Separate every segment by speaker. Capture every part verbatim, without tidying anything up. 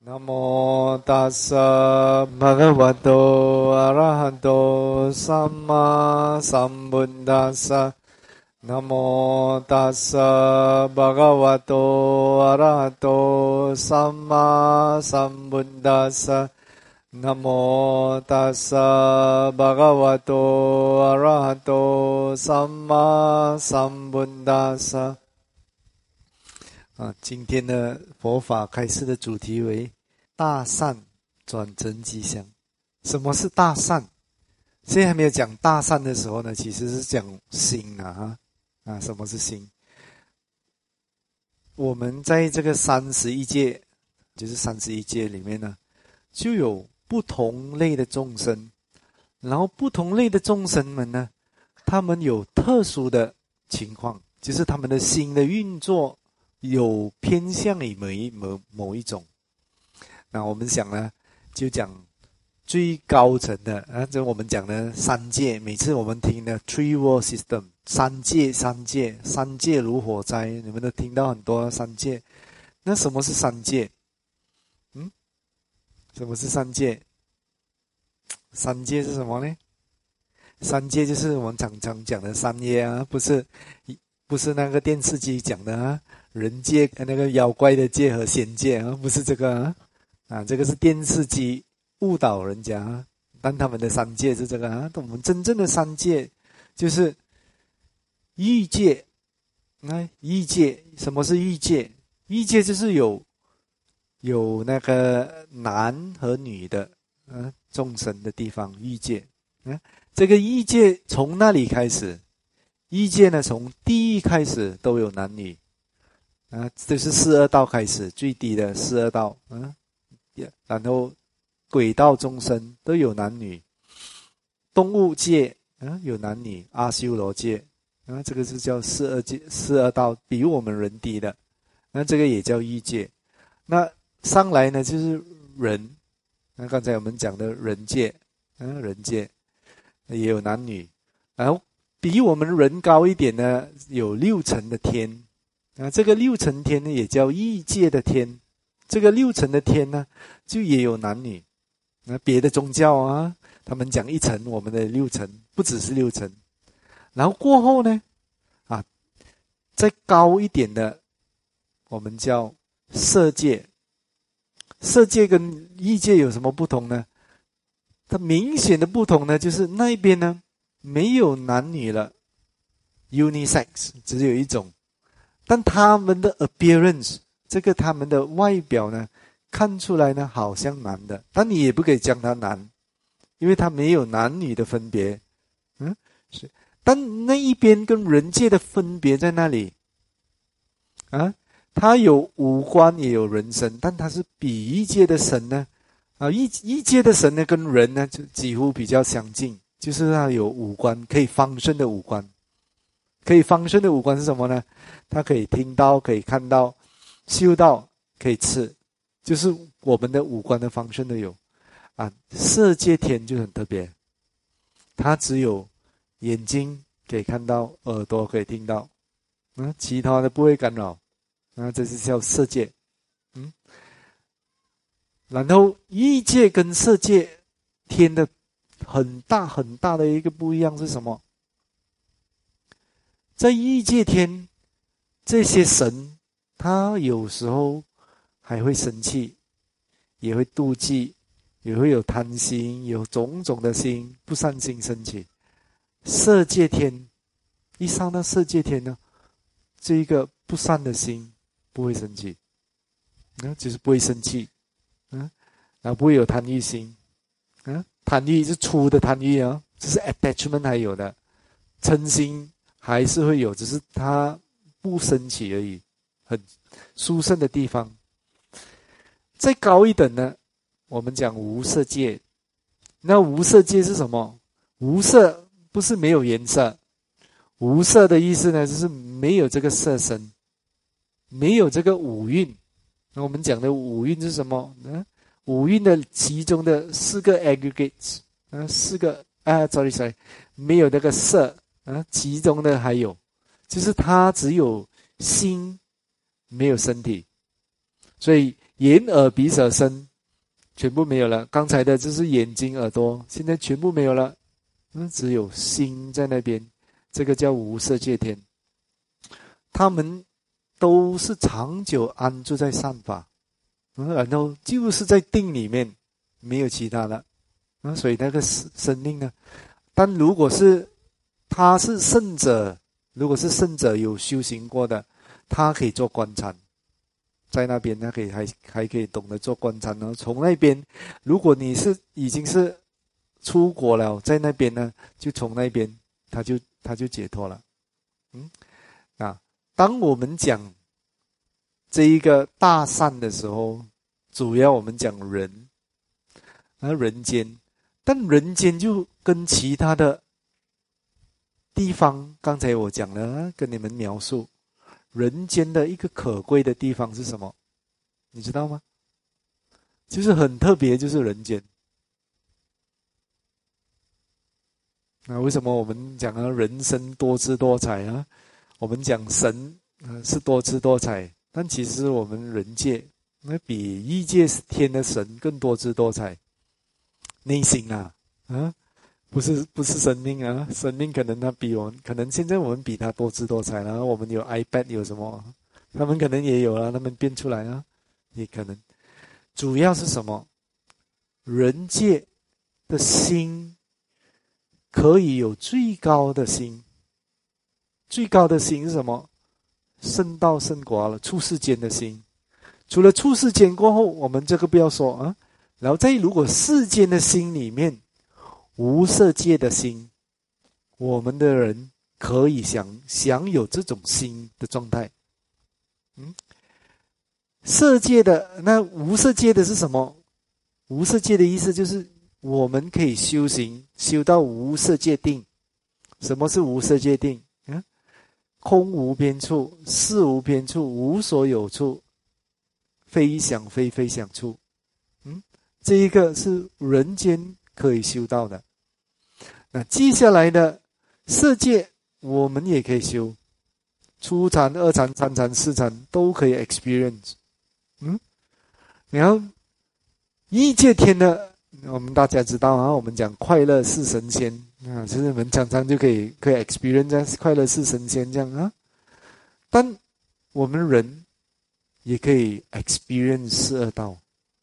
Speaker 1: 南无大萨巴嘎瓦多阿拉哈多萨玛萨布达萨。南无大萨巴嘎瓦多阿拉哈多萨玛萨布达萨。南无大萨巴嘎瓦多阿拉哈多萨玛萨布达萨。啊，今天的佛法开示的主题为大善转成吉祥。什么是大善？现在还没有讲大善的时候呢，其实是讲心啊啊，什么是心？我们在这个三十一界，就是三十一界里面呢，就有不同类的众生，然后不同类的众生们呢，他们有特殊的情况，就是他们的心的运作有偏向于某一某某一种。那我们想呢，就讲最高层的啊，这我们讲的三界，每次我们听的 Three World System， 三界三界三界如火灾，你们都听到很多三界。那什么是三界？嗯，什么是三界？三界是什么呢？三界就是我们常常讲的三业啊，不是不是那个电视机讲的啊，人界那个妖怪的界和仙界啊，不是这个啊。啊，这个是电视机误导人家啊，但他们的三界是这个啊。我们真正的三界就是欲界。那欲界，什么是欲界？欲界就是有有那个男和女的啊众生的地方，欲界。啊，这个欲界从那里开始？欲界呢，从地狱开始都有男女啊，这是四恶道开始，最低的四恶道啊。然后鬼道众生都有男女，动物界啊有男女，阿修罗界啊这个是叫四恶界，四恶道比我们人低的，那这个也叫欲界。那上来呢就是人，那刚才我们讲的人界啊人界也有男女，然后比我们人高一点呢有六层的天啊，这个六层天呢也叫欲界的天。这个六层的天呢，就也有男女。那别的宗教啊，他们讲一层，我们的六层，不只是六层。然后过后呢，啊，再高一点的，我们叫色界。色界跟欲界有什么不同呢？它明显的不同呢，就是那边呢没有男女了 ，unisex 只有一种，但他们的 appearance。这个他们的外表呢，看出来呢好像男的，但你也不可以讲他男，因为他没有男女的分别。嗯，是，但那一边跟人界的分别在那里啊，他有五官也有人身，但他是比欲界的神呢，啊，欲欲界的神呢跟人呢就几乎比较相近，就是他有五官，可以方身的五官，可以方身的五官是什么呢？他可以听到，可以看到。嗅到，可以吃，就是我们的五官的方身都有啊。色界天就很特别，它只有眼睛可以看到，耳朵可以听到，嗯，其他的不会干扰，啊，这是叫色界。嗯，然后欲界跟色界天的很大很大的一个不一样是什么？在欲界天，这些神。他有时候还会生气，也会妒忌，也会有贪心，有种种的心，不善心升起。色界天一上到色界天呢，这一个不善的心不会升起，嗯，就是不会生气，嗯，然后不会有贪欲心，嗯，贪欲是粗的贪欲啊，这是 attachment 还有的，嗔心还是会有，只是它不升起而已。很殊胜的地方。再高一等呢，我们讲无色界。那无色界是什么？无色不是没有颜色，无色的意思呢，就是没有这个色身，没有这个五蕴。那我们讲的五蕴是什么？嗯，五蕴的其中的四个 aggregates， 啊，四个啊 ，sorry sorry， 没有那个色啊，其中的还有，就是它只有心。没有身体，所以眼耳鼻舌身全部没有了，刚才的就是眼睛耳朵，现在全部没有了，那只有心在那边，这个叫无色界天。他们都是长久安住在善法，然后就是在定里面，没有其他的，所以那个生命呢，但如果是他是圣者，如果是圣者有修行过的，他可以做观禅，在那边他可以还还可以懂得做观禅呢。从那边，如果你是已经是出国了，在那边呢，就从那边他就他就解脱了。嗯，啊，当我们讲这一个大善的时候，主要我们讲人，而人间，但人间就跟其他的地方，刚才我讲了，跟你们描述。人间的一个可贵的地方是什么？你知道吗？就是很特别，就是人间。那为什么我们讲啊人生多姿多彩啊？我们讲神啊是多姿多彩，但其实我们人界那比异界天的神更多姿多彩。内心啊，啊，不是不是生命啊，生命可能他比我们，可能现在我们比他多姿多彩了。我们有 iPad 有什么，他们可能也有了，他们变出来啊，也可能。主要是什么？人界的心可以有最高的心，最高的心是什么？圣道圣果了，出世间的心。除了出世间过后，我们这个不要说啊。然后在如果世间的心里面，无色界的心，我们的人可以享享有这种心的状态。嗯，色界的那无色界的是什么？无色界的意思就是我们可以修行修到无色界定。什么是无色界定？嗯，空无边处，事无边处，无所有处，非想非非想处。嗯，这一个是人间可以修到的。那接下来的色界我们也可以修，初禅、二禅、三禅、四禅都可以 experience。嗯，然后异界天的，我们大家知道啊，我们讲快乐是神仙啊，其实我们常常就可以可以 experience 快乐是神仙这样啊。但我们人也可以 experience 四二道，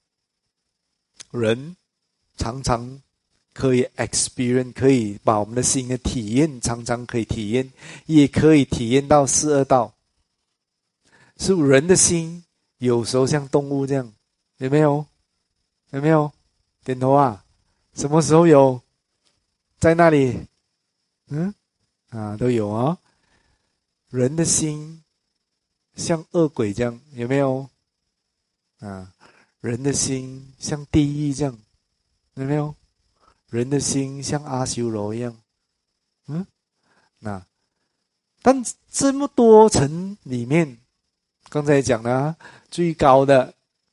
Speaker 1: 人常常可以 experience， 可以把我们的心的体验常常可以体验，也可以体验到四二道。是人的心有时候像动物这样，有没有？有没有？点头啊！什么时候有？在那里？嗯，啊，都有啊。人的心像恶鬼这样，有没有？啊，人的心像地狱这样，有没有？人的心像阿修罗一样，嗯，那但这么多层里面，刚才讲了、啊、最高的，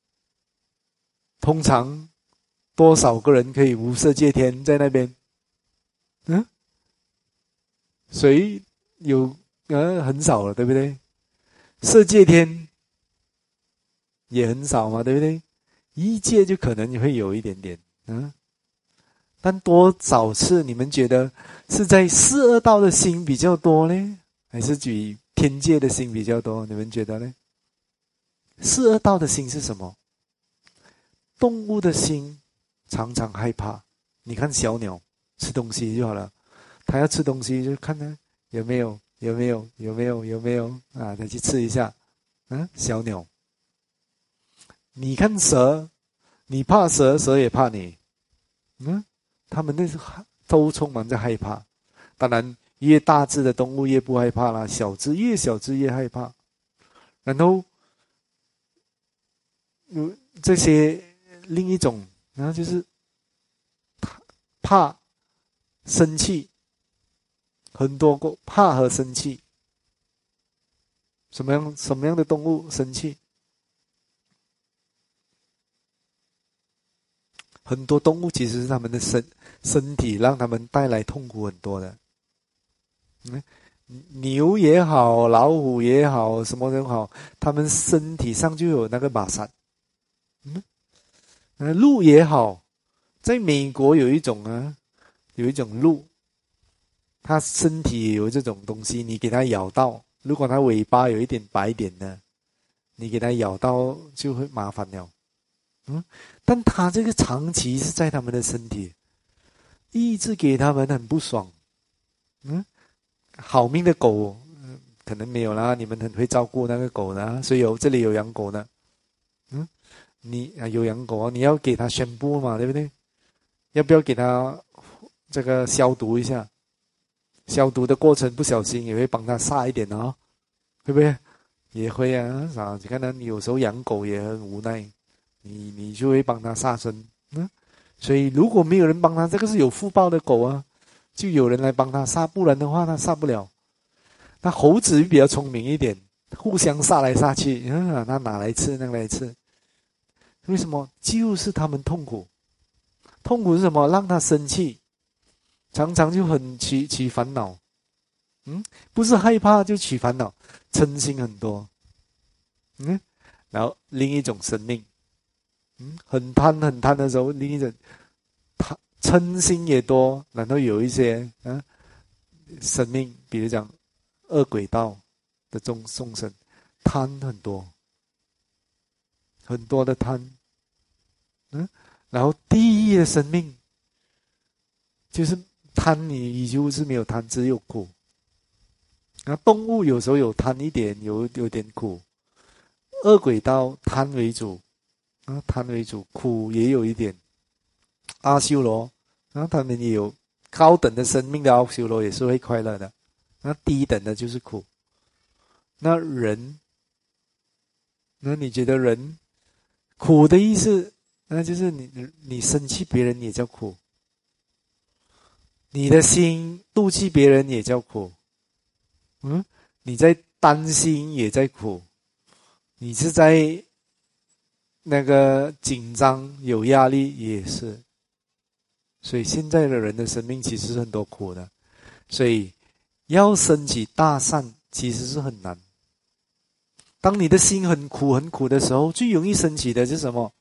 Speaker 1: 通常多少个人可以无色界天在那边？嗯，谁有？呃，很少了，对不对？色界天也很少嘛，对不对？一界就可能会有一点点，嗯。但多少次你们觉得是在四二道的心比较多呢，还是举天界的心比较多？你们觉得呢？四二道的心是什么？动物的心常常害怕。你看小鸟吃东西就好了，它要吃东西就看呢有没有有没有有没有有没有啊，再去吃一下。嗯，小鸟。你看蛇，你怕蛇，蛇也怕你。嗯。他们那是都充满着害怕，当然越大只的动物越不害怕啦，小只越小只越害怕。然后，有这些另一种，然后就是怕生气，很多个怕和生气。什么样什么样的动物生气？很多动物其实是他们的身身体让他们带来痛苦很多的。嗯，牛也好，老虎也好，什么都好，他们身体上就有那个马萨， 嗯，呃，鹿也好，在美国有一种啊，有一种鹿，它身体有这种东西，你给它咬到，如果它尾巴有一点白点呢，你给它咬到就会麻烦了。嗯，但它这个长期是在他们的身体，一直给他们很不爽。嗯，好命的狗，嗯，可能没有啦，你们很会照顾那个狗的，所以有这里有养狗的。嗯，你啊有养狗啊，你要给它宣布嘛，对不对？要不要给它这个消毒一下？消毒的过程不小心也会帮它杀一点哦，会不会？也会啊，啊，你看呢，你有时候养狗也很无奈，你你就会帮它杀生，嗯，所以如果没有人帮它，这个是有福报的狗啊，就有人来帮它杀，不然的话它杀不了。那猴子比较聪明一点，互相杀来杀去，嗯，它拿来吃，那来吃，为什么？就是他们痛苦，痛苦是什么？让他生气，常常就很起起烦恼，嗯，不是害怕就起烦恼，嗔心很多，嗯，然后另一种生命，嗯，很贪很贪的时候，另一种贪嗔心也多，然后有一些啊生命，比如讲恶鬼道的众众生，贪很多，很多的贪，嗯，然后地狱的生命，就是贪你，就是没有贪，只有苦。那动物有时候有贪一点，有有点苦。恶鬼道贪为主，啊，贪为主，苦也有一点。阿修罗，然后他们也有高等的生命的阿修罗也是会快乐的，那低等的就是苦。那人，那你觉得人苦的意思，那就是你你生气别人也叫苦，你的心妒忌别人也叫苦。嗯，你在担心也在苦，你是在那个紧张有压力也是，所以现在的人的生命其实是很多苦的，所以要升起大善其实是很难。当你的心很苦很苦的时候，最容易升起的是什么？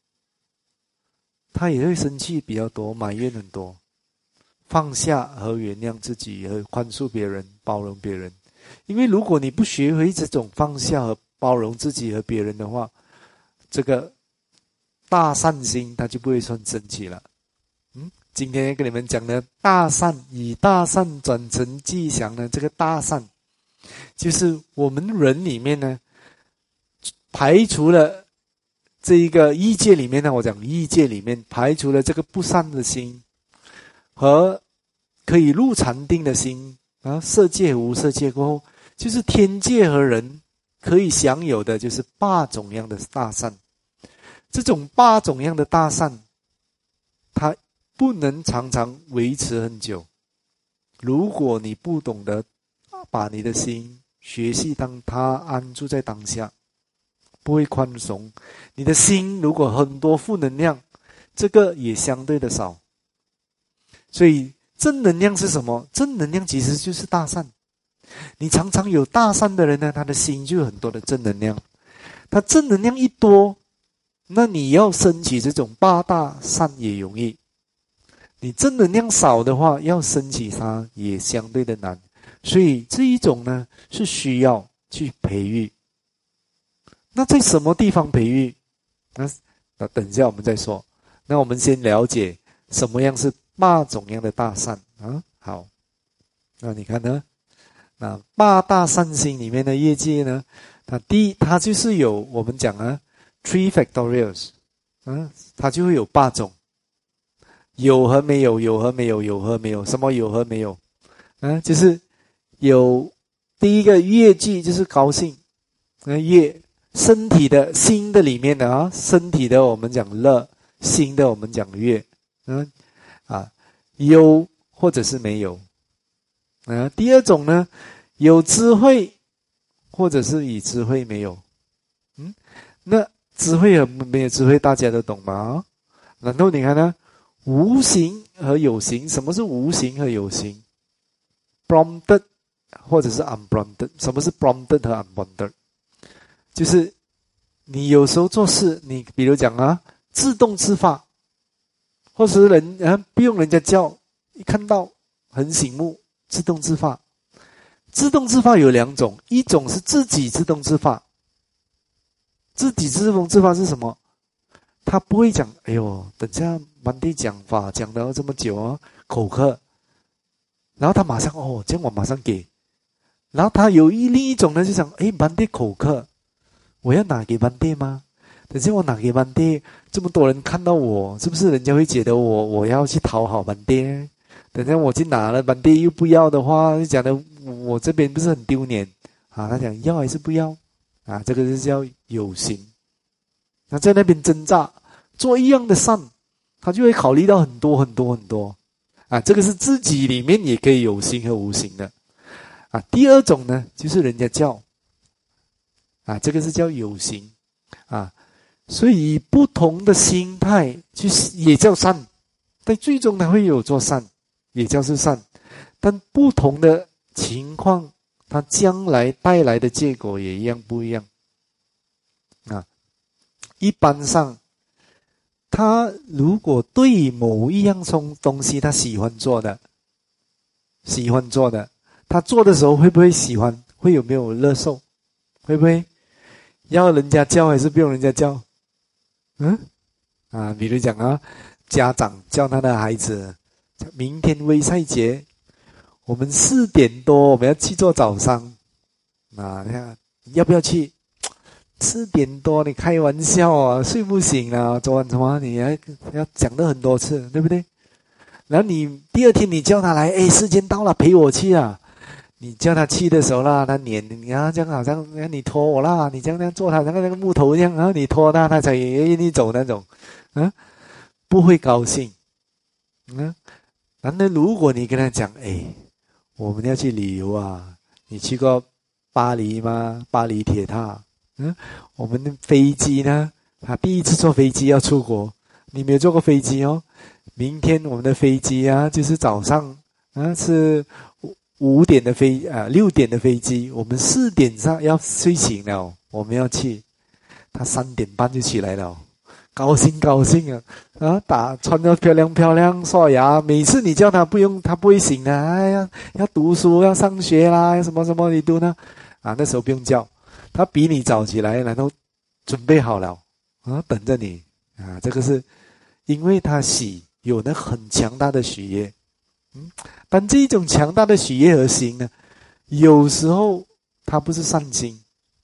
Speaker 1: 他也会生气比较多，埋怨很多，放下和原谅自己，和宽恕别人，包容别人。因为如果你不学会这种放下和包容自己和别人的话，这个大善心它就不会算升起了。嗯，今天跟你们讲的大善，以大善转成吉祥呢，这个大善就是我们人里面呢，排除了这一个异界里面呢，我讲异界里面排除了这个不善的心和可以入禅定的心啊，色界无色界过后，就是天界和人可以享有的就是八种样的大善。这种八种样的大善，它不能常常维持很久。如果你不懂得把你的心学习当它安住在当下，不会宽容，你的心如果很多负能量，这个也相对的少。所以正能量是什么？正能量其实就是大善。你常常有大善的人呢，他的心就有很多的正能量。他正能量一多，那你要升起这种八大善也容易。你正能量少的话，要升起它也相对的难。所以这一种呢，是需要去培育。那在什么地方培育？那那等一下我们再说。那我们先了解什么样是八种样的大善啊？好，那你看呢？那八大善心里面的业界呢，它第一，它就是有我们讲啊 ，three factorials， 啊，它就会有八种，有和没有，有和没有，有和没有，什么有和没有，啊，就是有第一个业绩就是高兴，啊，业身体的心的里面的啊，身体的我们讲乐，心的我们讲悦，嗯啊，有或者是没有。啊，第二种呢，有智慧，或者是以智慧没有，嗯，那智慧和没有智慧大家都懂吗？然后你看呢，无形和有形，什么是无形和有形 ？prompted 或者是 unprompted， 什么是 prompted 和 unprompted？ 就是你有时候做事，你比如讲啊，自动自发，或是人啊不用人家叫，一看到很醒目，自动自发。自动自发有两种，一种是自己自动自发。自己自动自发是什么？他不会讲，哎呦，等下满地讲法讲了这么久啊，口渴，然后他马上哦，这样我马上给。然后他有一另一种呢，就想，哎，满地口渴，我要拿给满地吗？等下我拿给满地，这么多人看到我，是不是人家会觉得我我要去讨好满地？等下我去拿了，满地又不要的话，就讲的我这边不是很丢脸啊？他讲要还是不要啊？这个是叫有心。那在那边挣扎做一样的善，他就会考虑到很多很多很多啊。这个是自己里面也可以有心和无心的啊。第二种呢，就是人家叫啊，这个是叫有心啊。所以以不同的心态去也叫善，但最终他会有做善，也叫是善。但不同的情况，它将来带来的结果也一样不一样啊。一般上，他如果对某一样东西他喜欢做的，喜欢做的，他做的时候会不会喜欢？会有没有乐受？会不会要人家教还是不用人家教？嗯啊，比如讲啊，家长叫他的孩子，明天微赛节，我们四点多我们要去做早上啊，要不要去？四点多你开玩笑啊，睡不醒啊，昨晚什么你要要讲了很多次，对不对？然后你第二天你叫他来，哎，时间到了，陪我去啊。你叫他去的时候啦，他撵你啊，这样好像你拖我啦，你这样这样做他，那个那个木头一样，然后你拖他，他才愿意走那种，啊，不会高兴，嗯。然后如果你跟他讲，哎，我们要去旅游啊，你去过巴黎吗？巴黎铁塔，嗯，我们的飞机呢，他第一次坐飞机要出国，你没有坐过飞机哦。明天我们的飞机啊，就是早上，啊是。五点的飞啊，六点的飞机，我们四点上要睡醒了，我们要去。他三点半就起来了，高兴高兴啊！啊，打穿得漂亮漂亮，刷牙。每次你叫他不用，他不会醒的。哎呀，要读书，要上学啦，什么什么你读呢？啊，那时候不用叫，他比你早起来，然后准备好了啊，等着你啊。这个是因为他喜有那很强大的喜悦。嗯，但这一种强大的喜悦和心呢，有时候它不是善心，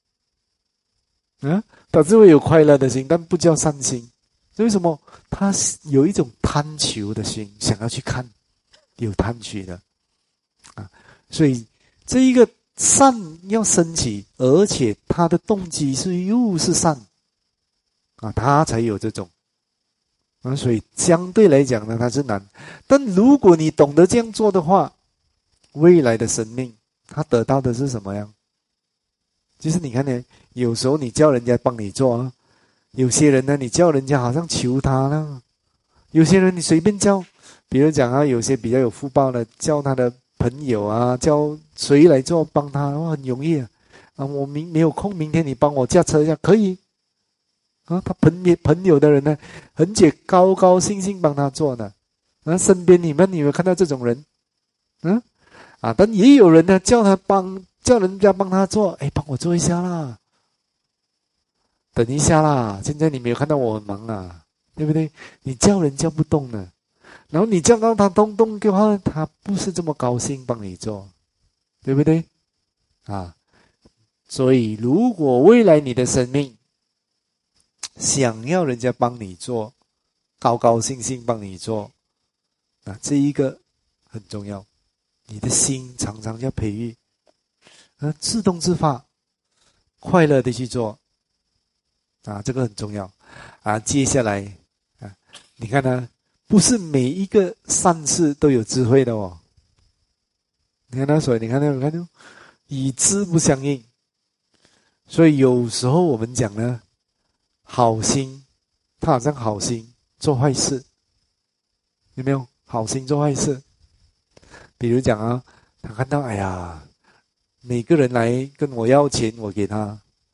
Speaker 1: 嗯，它是会有快乐的心，但不叫善心。为什么？它有一种贪求的心，想要去看，有贪取的啊。所以这一个善要升起，而且它的动机是又是善啊，它才有这种。啊，所以相对来讲呢，它是难。但如果你懂得这样做的话，未来的生命，他得到的是什么样？就是你看呢，有时候你叫人家帮你做啊，有些人呢，你叫人家好像求他了；有些人你随便叫，比如讲啊，有些比较有福报的，叫他的朋友啊，叫谁来做帮他，哇，很容易啊。啊，我明没有空，明天你帮我驾车一下，可以。啊，他朋友朋友的人呢，很姐高高兴兴帮他做呢。啊，身边你们有没有看到这种人？嗯，啊，但也有人呢，叫他帮，叫人家帮他做，哎，帮我做一下啦，等一下啦，现在你没有看到我很忙啊，对不对？你叫人叫不动呢，然后你叫到他动动的话，他不是这么高兴帮你做，对不对？啊，所以如果未来你的生命想要人家帮你做，高高兴兴帮你做，啊，这一个很重要，你的心常常要培育，啊，自动自发，快乐的去做，啊，这个很重要，啊，接下来啊，你看呢，不是每一个善事都有智慧的哦，你看他所以你看到你看到，以知不相应，所以有时候我们讲呢。好心，他好像好心做坏事，有没有？好心做坏事，比如讲啊，他看到哎呀，每个人来跟我要钱，我给他，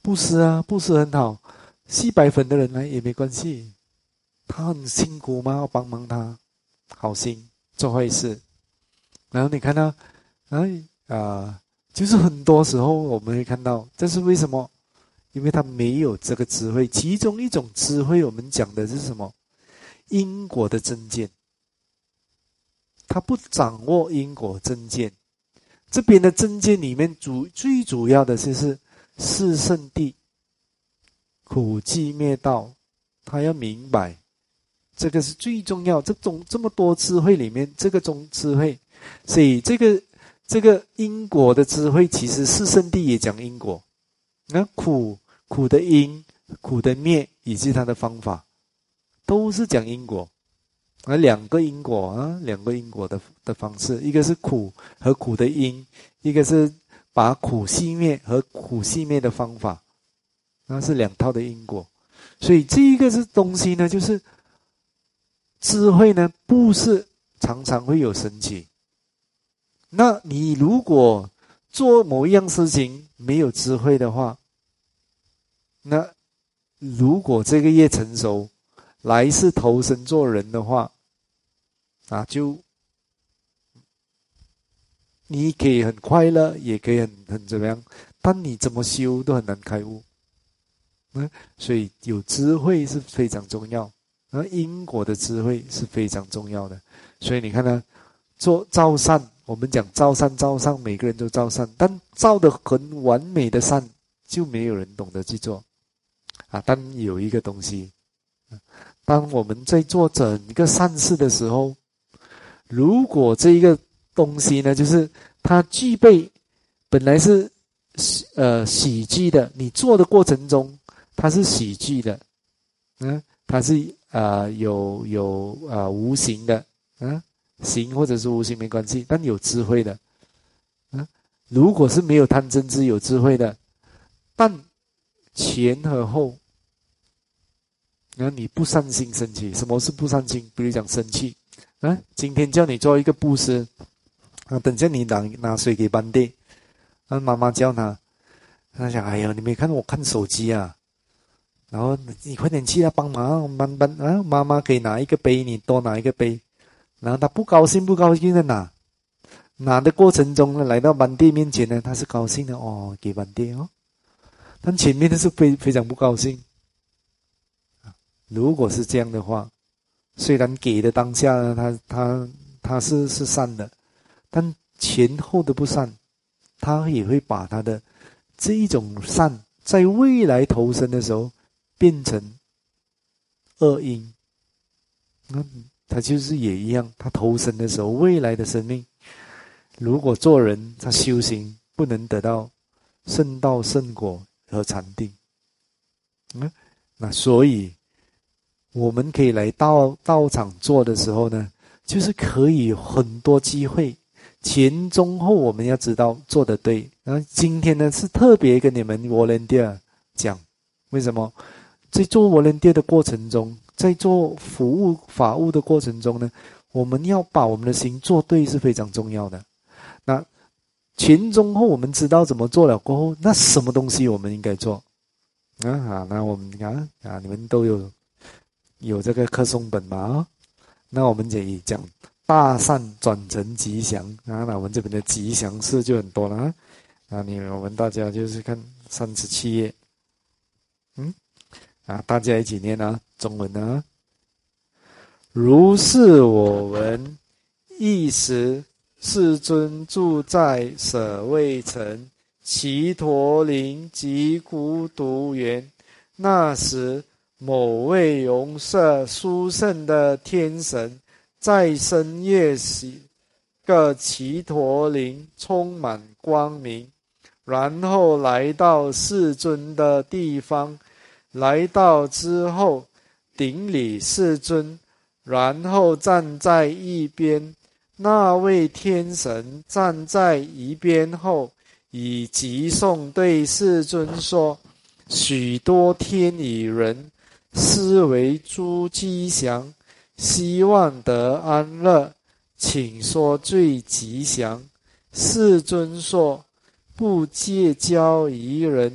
Speaker 1: 布施啊，布施很好，吸白粉的人来也没关系，他很辛苦吗？要帮忙他，好心做坏事。然后你看到，哎啊、呃，就是很多时候我们会看到，这是为什么？因为他没有这个智慧。其中一种智慧，我们讲的是什么？因果的真见。他不掌握因果真见。这边的真见里面主最主要的就是四圣谛、苦寂灭道，他要明白，这个是最重要。这种这么多智慧里面，这个种智慧，所以这个这个因果的智慧，其实四圣谛也讲因果。那苦苦的因、苦的灭以及它的方法，都是讲因果。而两个因果啊，两个因果的的方式，一个是苦和苦的因，一个是把苦熄灭和苦熄灭的方法，那是两套的因果。所以这一个是东西呢，就是智慧呢，不是常常会有升起。那你如果做某一样事情没有智慧的话，那如果这个业成熟，来世投生做人的话，啊，就你可以很快乐，也可以很很怎么样，但你怎么修都很难开悟。嗯，所以有智慧是非常重要，而因果的智慧是非常重要的。所以你看呢，做造善，我们讲造善造善，每个人都造善，但造得很完美的善，就没有人懂得去做。啊，但有一个东西，当我们在做整个善事的时候，如果这一个东西呢，就是它具备本来是呃喜剧的，你做的过程中它是喜剧的，嗯，它是呃有有呃无形的，嗯，形或者是无形没关系，但有智慧的，嗯，如果是没有贪嗔痴有智慧的，但前和后，然后你不善心升起。什么是不善心？比如讲生气。啊，今天叫你做一个布施，啊，等下你拿拿水给班弟，啊，妈妈叫他，他想，哎呀，你没看我看手机啊？然后你快点去啊，帮忙，班班啊，妈妈可以拿一个杯，你多拿一个杯。然后他不高兴，不高兴的拿，拿的过程中呢，来到班弟面前呢，他是高兴的哦，给班弟哦，但前面的是非非常不高兴。如果是这样的话，虽然给的当下呢，他他他是是善的，但前后的不善，他也会把他的这一种善，在未来投生的时候变成恶因。那他就是也一样，他投生的时候，未来的生命，如果做人他修行不能得到圣道圣果和禅定，嗯，那所以我们可以来道道场做的时候呢，就是可以有很多机会，前中后我们要知道做得对。然后今天呢是特别跟你们 volunteer 讲，为什么？在做 volunteer 的过程中，在做服务法务的过程中呢，我们要把我们的心做对是非常重要的。那前中后我们知道怎么做了过后，那什么东西我们应该做？啊啊，那我们啊啊，你们都有。有这个课诵本嘛、哦？那我们也讲大善转成吉祥啊，那我们这边的吉祥事就很多了啊。那你我们大家就是看三十七页，嗯，啊，大家一起念啊，中文啊。如是我闻，一时世尊住在舍卫城祇陀林及孤独园，那时某位容色殊胜的天神，在深夜时，个祇陀林充满光明，然后来到世尊的地方，来到之后顶礼世尊，然后站在一边。那位天神站在一边后，以偈颂对世尊说：许多天与人思为诸吉祥，希望得安乐，请说最吉祥。世尊说：不结交于人，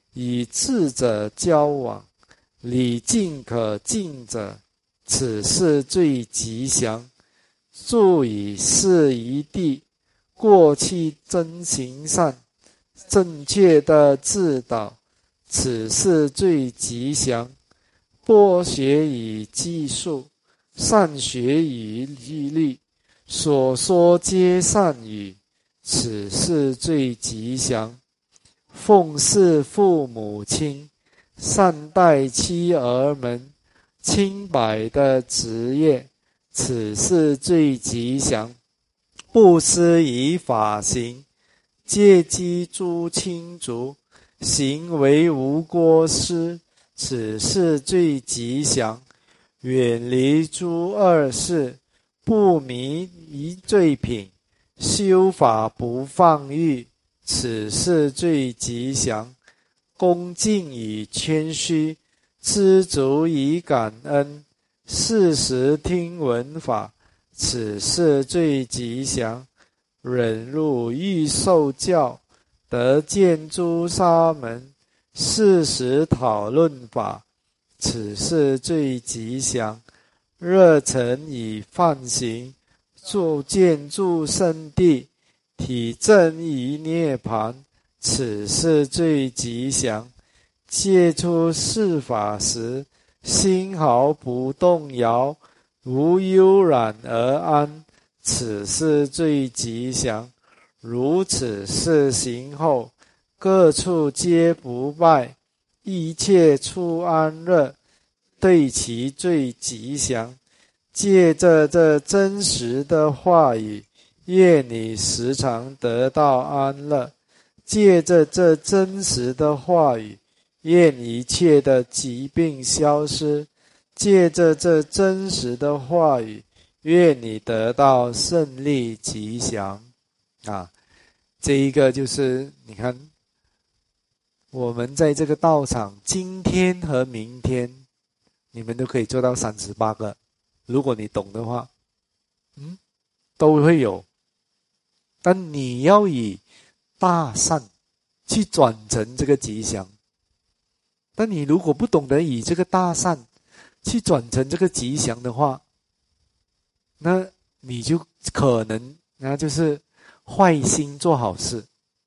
Speaker 2: 与智者交往，礼敬可敬者，此事最吉祥。住以事宜地，过去真行善，正确的自导，此事最吉祥。博学以技术，善学以律例，所说皆善语，此事最吉祥。奉事父母亲，善待妻儿们，清白的职业，此事最吉祥。布施以法行，戒饥诸亲族，行为无过失，此事最吉祥。远离诸恶事，不迷于罪品，修法不放逸，此事最吉祥。恭敬以谦虚，知足以感恩，适时听闻法，此事最吉祥。忍辱欲受教，得见诸沙门，适时讨论法，此事最吉祥。热忱以梵行，作见诸圣地，体证于涅盘，此事最吉祥。戒出世法时，心毫不动摇，无忧染而安，此事最吉祥。如此事行后，各处皆不败，一切处安乐，对其最吉祥。借着这真实的话语，愿你时常得到安乐。借着这真实的话语，愿一切的疾病消失。借着这真实的话语，愿你得到胜利吉祥。啊，这一个就是你看，我们在这个道场，今天和明天，你们都可以做到三十八个。如果你懂的话，嗯，都会有。但你要以大善去转成这个吉祥。但你如果不懂得以这个大善去转成这个吉祥的话，那你就可能那就是坏心做好事。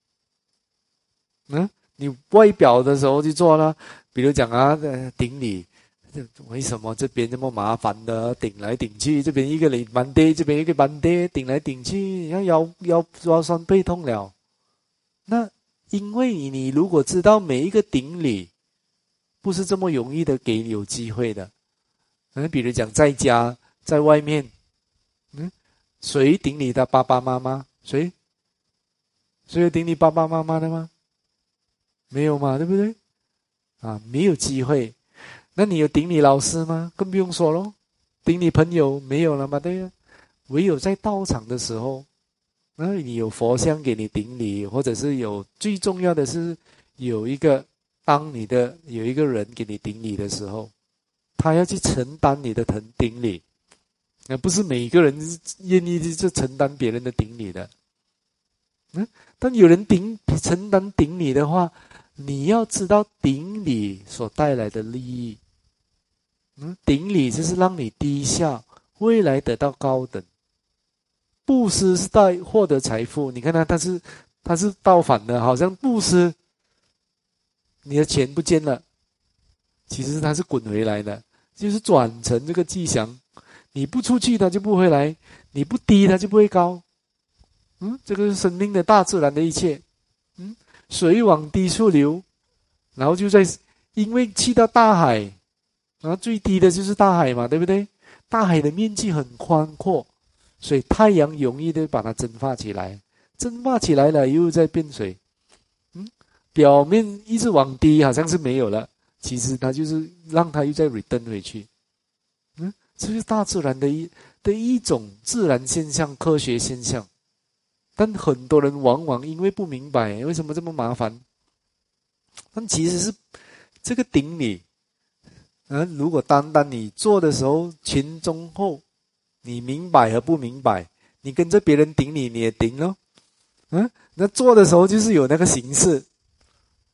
Speaker 2: 嗯，你外表的时候去做了，比如讲啊，顶礼，为什么这边这么麻烦的，顶来顶去，这边一个领班爹，这边一个班爹，顶来顶去，腰腰腰腰酸背痛了。那因为你你如果知道每一个顶礼不是这么容易的给你有机会的，嗯，比如讲在家在外面，嗯，谁顶你的爸爸妈妈？谁？谁有顶你爸爸妈妈的吗？没有嘛，对不对？啊，没有机会。那你有顶你老师吗？更不用说咯。顶你朋友没有了嘛，对呀。唯有在道场的时候，那你有佛像给你顶礼，或者是有最重要的是有一个当你的有一个人给你顶礼的时候，他要去承担你的顶礼，而不是每个人愿意去承担别人的顶礼的。嗯，但有人顶承担顶礼的话，你要知道顶礼所带来的利益。嗯，顶礼就是让你低下，未来得到高等。布施是带获得财富，你看他，他是他是倒反的，好像布施，你的钱不见了，其实他是滚回来的，就是转成这个吉祥。你不出去，它就不回来；你不低，它就不会高。嗯，这个是生命的大自然的一切。嗯，水往低处流，然后就在因为去到大海，然后最低的就是大海嘛，对不对？大海的面积很宽阔，所以太阳容易的把它蒸发起来，蒸发起来了又在变水。嗯，表面一直往低，好像是没有了，其实它就是让它又再 return 回去。嗯，这是大自然的一的一种自然现象、科学现象。但很多人往往因为不明白为什么这么麻烦，但其实是这个顶礼，啊，如果单单你做的时候前中后，你明白和不明白，你跟着别人顶礼你也顶咯，嗯，那做的时候就是有那个形式，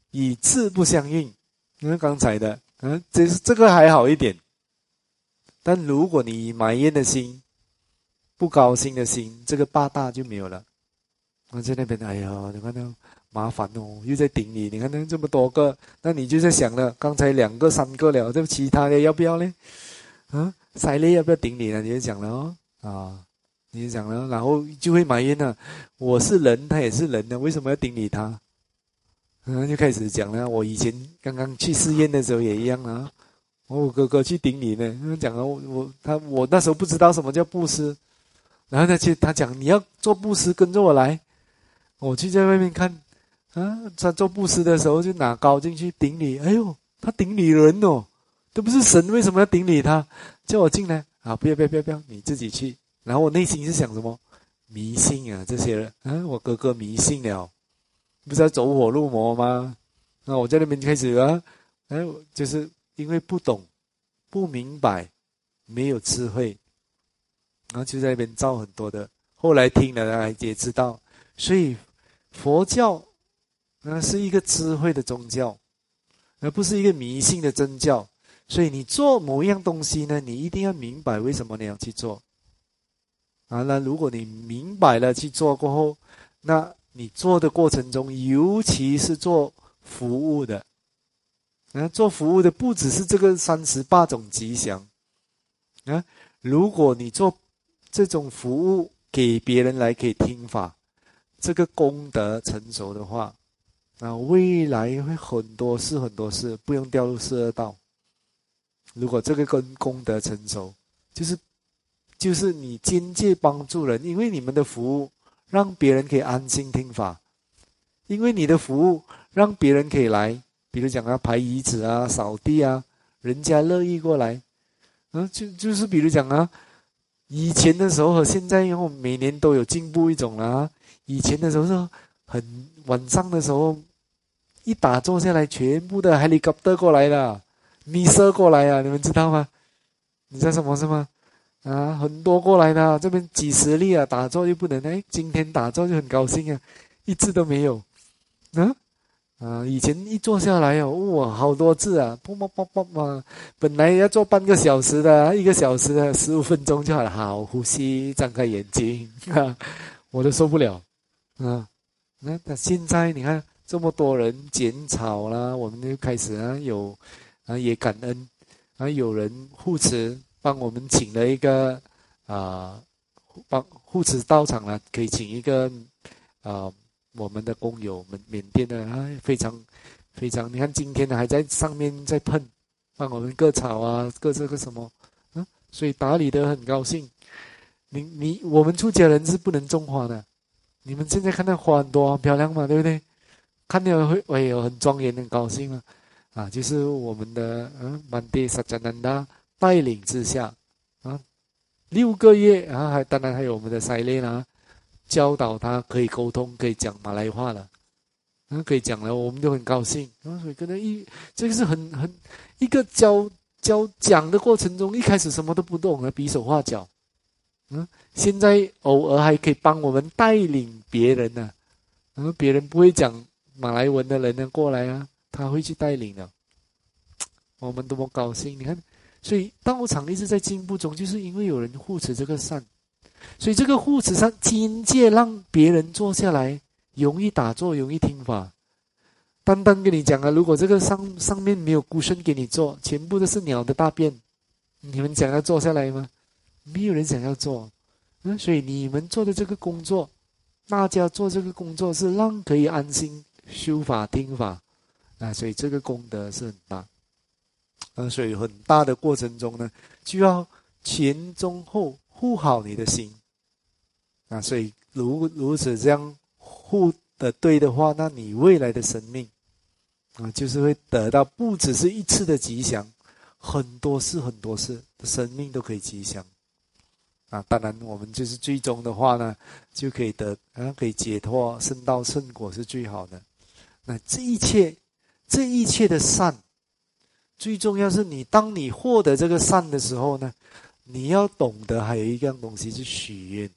Speaker 1: 以志不相应。因为刚才的，嗯，这这个还好一点。但如果你以埋怨的心、不高兴的心，这个八大就没有了。我在那边，哎呀，你看那麻烦哦，又在顶你，你看那这么多个，那你就在想了，刚才两个、三个了，这其他的要不要呢？啊，塞雷要不要顶你呢？你就讲了哦，啊，你就讲了，然后就会埋怨了，我是人，他也是人呢，为什么要顶你他？嗯，就开始讲了。我以前刚刚去试验的时候也一样啊，我哥哥去顶你呢，讲了我我他我那时候不知道什么叫布施，然后他去他讲你要做布施，跟着我来，我去在外面看啊，他做布施的时候就拿膏进去顶你，哎呦，他顶你人哦，都不是神，为什么要顶你他？叫我进来啊，不要不要不要不要，你自己去。然后我内心是想什么？迷信啊，这些人啊，我哥哥迷信了。不是要走火入魔吗？那我在那边开始啊，哎，就是因为不懂、不明白、没有智慧，然后就在那边造很多的。后来听了也知道，所以佛教那是一个智慧的宗教，而不是一个迷信的真教。所以你做某一样东西呢，你一定要明白为什么你要去做。啊，那如果你明白了去做过后，那你做的过程中，尤其是做服务的，啊，做服务的不只是这个三十八种吉祥，啊，如果你做这种服务给别人来可以听法，这个功德成熟的话，啊，未来会很多事很多事，不用掉入十二道。如果这个跟功德成熟，就是就是你间接帮助人，因为你们的服务让别人可以安心听法，因为你的服务让别人可以来，比如讲啊排椅子啊扫地啊，人家乐意过来，啊就就是比如讲啊，以前的时候和现在我每年都有进步一种了啊。以前的时候是很晚上的时候，一打坐下来，全部的 helicopter 过来了，米色过来啊，你们知道吗？你知道什么是吗？啊，很多过来的，这边几十例啊，打坐又不能，哎，今天打坐就很高兴啊，一字都没有，啊啊，以前一坐下来哦，哇，好多字啊，砰砰砰砰砰，本来要做半个小时的，一个小时的，十五分钟就好了，好呼吸，张开眼睛，啊，我都受不了，啊，那那现在你看这么多人剪草啦，我们就开始啊有啊也感恩啊，有人护持。帮我们请了一个啊，帮护持道场了，可以请一个啊，我们的工友，们缅甸的啊，非常非常，你看今天还在上面在喷，帮我们割草啊，割这个什么，嗯、啊，所以打理得很高兴。你你我们出家人是不能种花的，你们现在看到花很多很漂亮嘛，对不对？看到会哎呦很庄严很高兴啊，啊，就是我们的嗯曼迪萨迦南达带领之下，啊，六个月啊，还当然还有我们的塞列啦，教导他可以沟通，可以讲马来话了，啊，可以讲了，我们就很高兴。啊，所以跟他一，这个是很很一个教教讲的过程中，一开始什么都不懂啊，比手画脚，嗯，现在偶尔还可以帮我们带领别人呢，啊，然别人不会讲马来文的人呢过来啊，他会去带领的，我们多么高兴！你看。所以道场一直在进步中，就是因为有人护持这个善，所以这个护持善间接让别人坐下来容易打坐，容易听法。单单跟你讲啊，如果这个上上面没有孤身给你坐，全部都是鸟的大便，你们想要坐下来吗？没有人想要做。嗯，所以你们做的这个工作，大家做这个工作是让可以安心修法听法啊，所以这个功德是很大。啊，所以很大的过程中呢，就要前中后护好你的心啊。所以如如此这样护的对的话，那你未来的生命啊，就是会得到不只是一次的吉祥，很多事很多事的生命都可以吉祥啊。当然，我们就是最终的话呢，就可以得啊，可以解脱圣道圣果是最好的。那这一切，这一切的善。最重要是你，当你获得这个善的时候呢，你要懂得还有一样东西是许愿。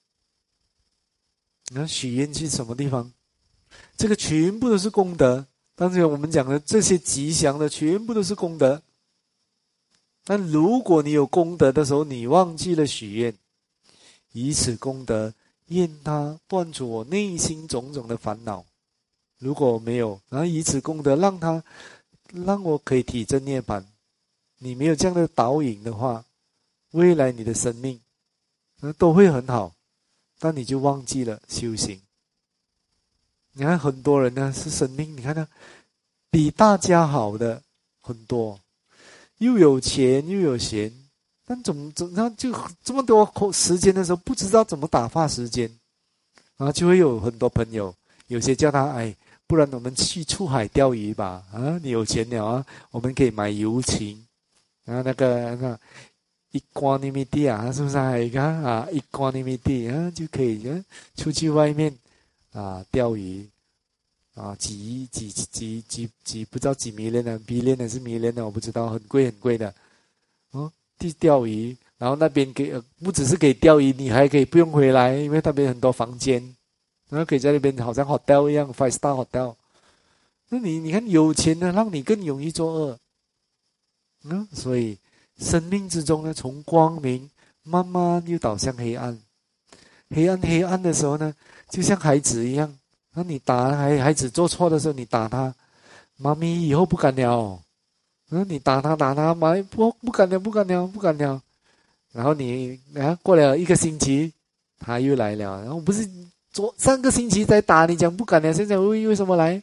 Speaker 1: 那许愿去什么地方？这个全部都是功德， 当然我们讲的这些吉祥的全部都是功德。但如果你有功德的时候，你忘记了许愿，以此功德愿他断除我内心种种的烦恼。如果没有，然后以此功德让他让我可以体证涅槃，你没有这样的导引的话，未来你的生命都会很好，但你就忘记了修行。你看很多人呢是生命，你看呢比大家好的很多，又有钱又有闲，但怎么怎么就这么多时间的时候不知道怎么打发时间，然后就会有很多朋友，有些叫他哎，不然我们去出海钓鱼吧，啊，你有钱了啊，我们可以买游艇，然后那个那一关那么地啊，是不是还有一个啊一关那么地啊，就可以啊出去外面啊钓鱼啊，几几几几几不知道几米链的 B 链的是米链的，我不知道，很贵很贵的哦，去钓鱼，然后那边给、呃、不只是给钓鱼，你还可以不用回来，因为那边很多房间，然后可以在那边好像 hotel 一样 five star hotel。那你你看有钱呢，让你更容易作恶，嗯，所以生命之中呢，从光明慢慢又导向黑暗，黑暗黑暗的时候呢，就像孩子一样，那你打孩孩子做错的时候，你打他，妈咪以后不敢了，嗯，你打他打他，妈不不敢了不敢了不敢了，然后你啊过了一个星期，他又来了，然后不是昨上个星期才打你讲不敢了，现在为为什么来？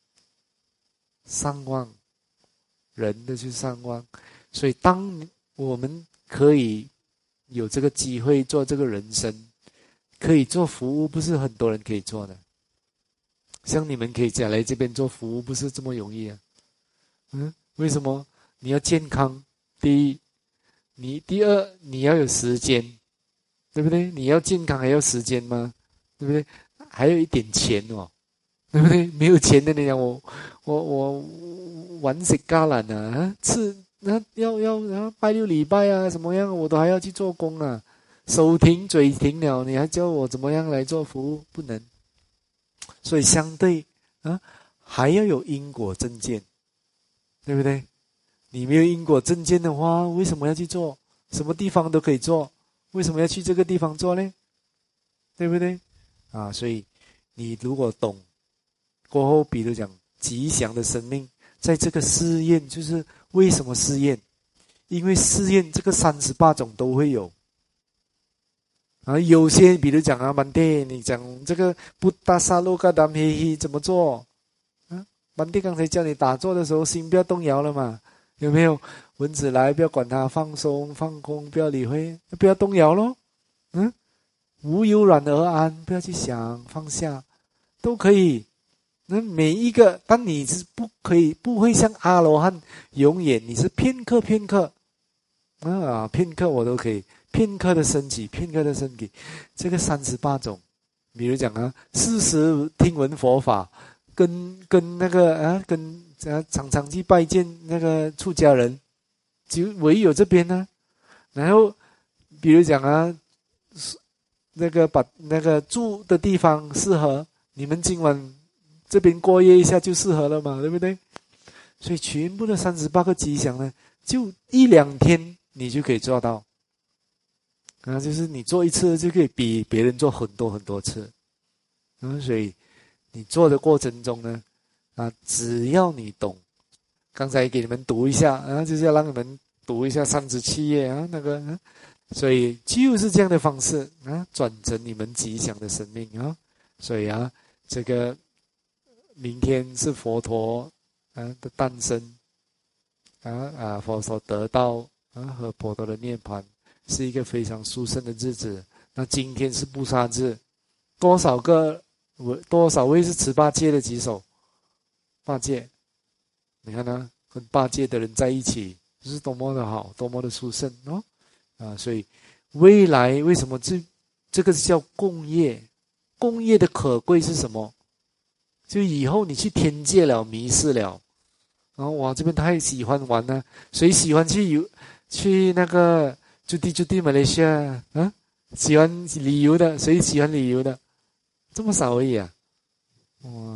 Speaker 1: 上望，人的就是上望，所以当我们可以有这个机会做这个人生，可以做服务，不是很多人可以做的。像你们可以再来这边做服务，不是这么容易啊。嗯，为什么？你要健康，第一，你第二你要有时间，对不对？你要健康还要时间吗？对不对？还有一点钱哦。对不对？没有钱的你讲我我我玩食加懒啊，吃那要要然后拜六礼拜啊什么样，我都还要去做工啊，手停嘴停了，你还叫我怎么样来做服务？不能。所以相对啊，还要有因果正见，对不对？你没有因果正见的话，为什么要去做？什么地方都可以做，为什么要去这个地方做呢？对不对？啊，所以你如果懂。过后比如讲吉祥的生命，在这个试验，就是为什么试验？因为试验这个三十八种都会有啊，有些比如讲啊，曼爹，你讲这个布达沙洛嘎达嘿嘿怎么做啊？曼爹刚才叫你打坐的时候，心不要动摇了嘛，有没有？蚊子来不要管它，放松放空，不要理会，不要动摇咯。嗯，无有染而安，不要去想，放下，都可以。那每一个，当你是不可以，不会像阿罗汉永远，你是片刻片刻啊，片刻我都可以，片刻的升起，片刻的升起，这个三十八种，比如讲啊，四时听闻佛法，跟跟那个啊，跟啊常常去拜见那个出家人，就唯有这边呢，然后比如讲啊，那个把那个住的地方适合，你们今晚。这边过夜一下就适合了嘛，对不对？所以全部的三十八个吉祥呢，就一两天你就可以做到。啊，就是你做一次就可以比别人做很多很多次。嗯，所以你做的过程中呢，啊，只要你懂，刚才给你们读一下，啊，就是要让你们读一下三十七页啊，那个，啊，所以就是这样的方式啊，转成你们吉祥的生命啊。所以啊，这个。明天是佛陀啊的诞生啊啊，佛所得到啊和佛陀的涅槃，是一个非常殊胜的日子。那今天是布萨日，多少个多少位是持八戒的举手？八戒，你看呢？跟八戒的人在一起，这是多么的好，多么的殊胜哦！啊，所以未来为什么这这个叫共业？共业的可贵是什么？就以后你去天界了，迷失了，然后哇，这边太喜欢玩了，谁喜欢去游去那个驻地驻地马来西亚啊？喜欢旅游的，谁喜欢旅游的？这么少而已啊！哇，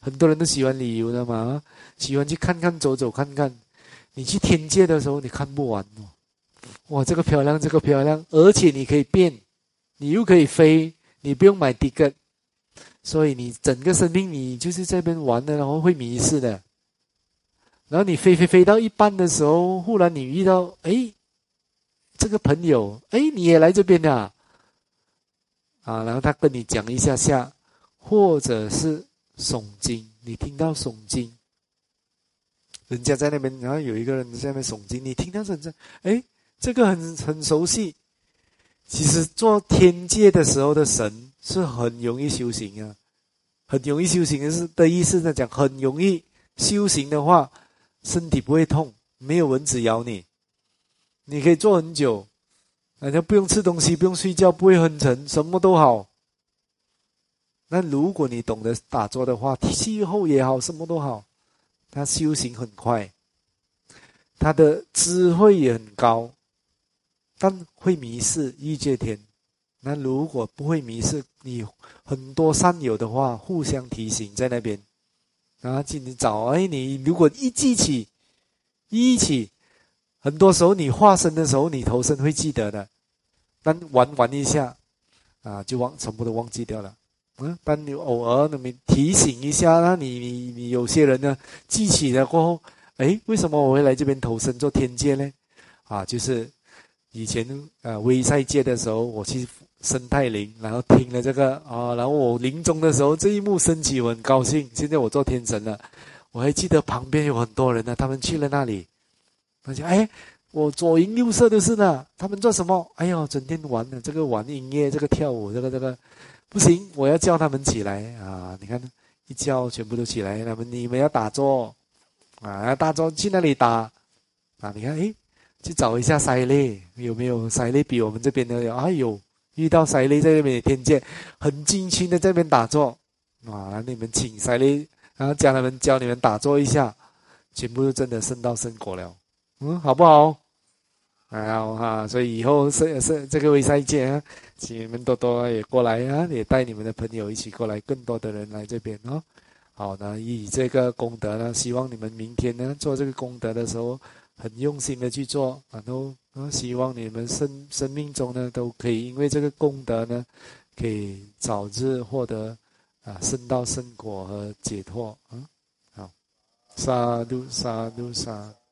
Speaker 2: 很多人都喜欢旅游的嘛，喜欢去看看走走看看。你去天界的时候，你看不完哦。哇，这个漂亮，这个漂亮，而且你可以变，你又可以飞，你不用买 ticket， 所以你整个生命你就是在这边玩的，然后会迷失的。然后你飞飞飞到一半的时候，忽然你遇到，哎，这个朋友，哎，你也来这边的啊，啊，然后他跟你讲一下下，或者是诵经，你听到诵经，人家在那边，然后有一个人在那边诵经，你听到人家，哎，这个很很熟悉。其实做天界的时候的神是很容易修行啊，很容易修行的是的意思呢，讲很容易修行的话，身体不会痛，没有蚊子咬你，你可以做很久，人家不用吃东西，不用睡觉，不会昏沉，什么都好。那如果你懂得打坐的话，气候也好，什么都好，他修行很快，他的智慧也很高，但会迷失欲界天。那如果不会迷失，你很多善友的话，互相提醒在那边，然后你找，哎，你如果一记起，一起，很多时候你化身的时候，你投身会记得的，但玩玩一下，啊，就忘，全部都忘记掉了。嗯，但你偶尔你们提醒一下，那你你你有些人呢，记起了过后，哎，为什么我会来这边投身做天界呢？啊，就是以前呃微赛界的时候，我去生态林，然后听了这个啊，然后我临终的时候这一幕升起，我很高兴。现在我做天神了，我还记得旁边有很多人呢，他们去了那里，他讲哎，我左邻右舍都是呢，他们做什么？哎呦，整天玩的这个玩音乐，这个跳舞，这个这个。不行，我要叫他们起来啊！你看，一叫全部都起来。他们你们要打坐啊，要打坐去那里打啊！你看，诶，去找一下塞类，有没有塞类比我们这边的有？哎有，遇到塞类在那边天界，很尽心的在那边打坐啊！你们请塞类，然后叫他们教你们打坐一下，全部都真的升到圣果了，嗯，好不好？还好哈，所以以后是是这个微赛界啊，请你们多多也过来啊，也带你们的朋友一起过来，更多的人来这边哦。好，那以这个功德呢，希望你们明天呢做这个功德的时候，很用心的去做，然后啊，希望你们生生命中呢都可以因为这个功德呢，可以早日获得啊圣道圣果和解脱啊。好，萨度萨度萨。